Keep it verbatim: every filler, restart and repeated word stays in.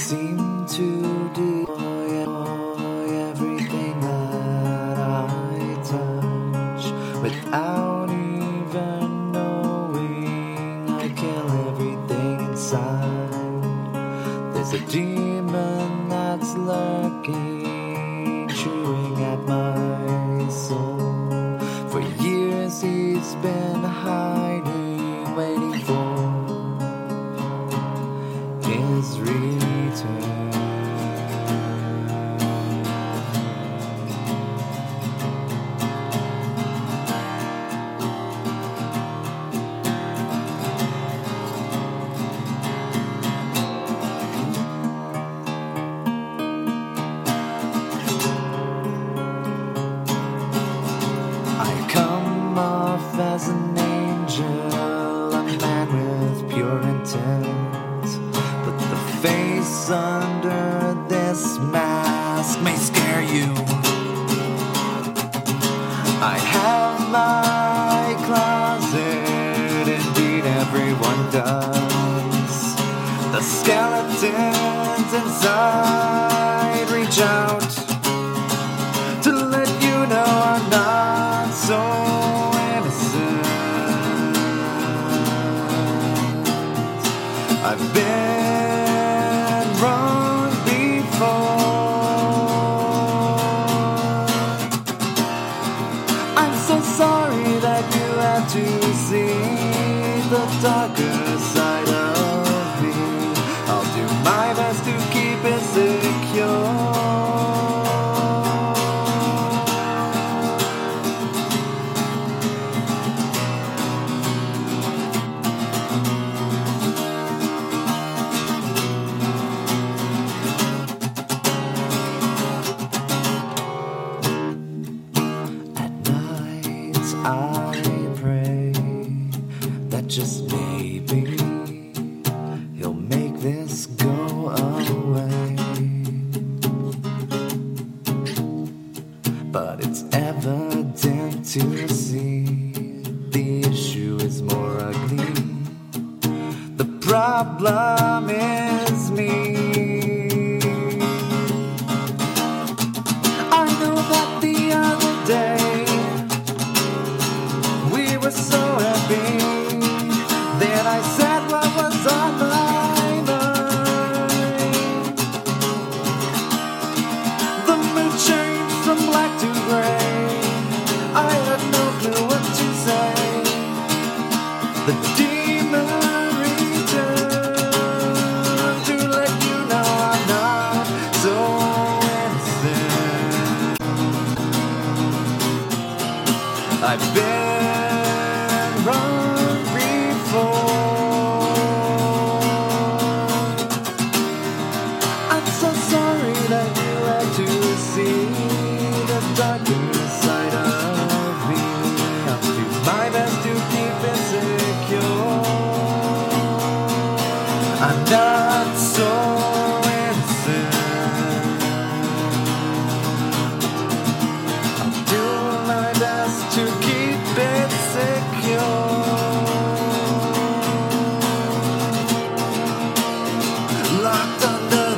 seem to destroy everything that I touch without even knowing. I kill everything inside. There's a demon that's lurking, chewing at my soul. For years he's been hiding, waiting for his return. I come off as an angel, a man with pure intent, but the face under this mask may scare you. I have my closet, indeed everyone does. The skeletons inside reach out to let you know I'm not so innocent. I've been wrong before. I'm so sorry that you had to see the darker side of me. I'll do my best to keep it secure. I pray that just maybe he'll make this go away. But it's evident to see the issue is more ugly. The problem is me. I know that the other day so happy that I said what was on my mind. The mood changed from black to gray. I had no clue what to say. The demon returned to let you know I'm not so innocent. I've been wrong before. I'm so sorry that you had to see the darker side of me. I'll do my best to keep it secure. I'm not so innocent. I'll do my best to keep it secure. Locked under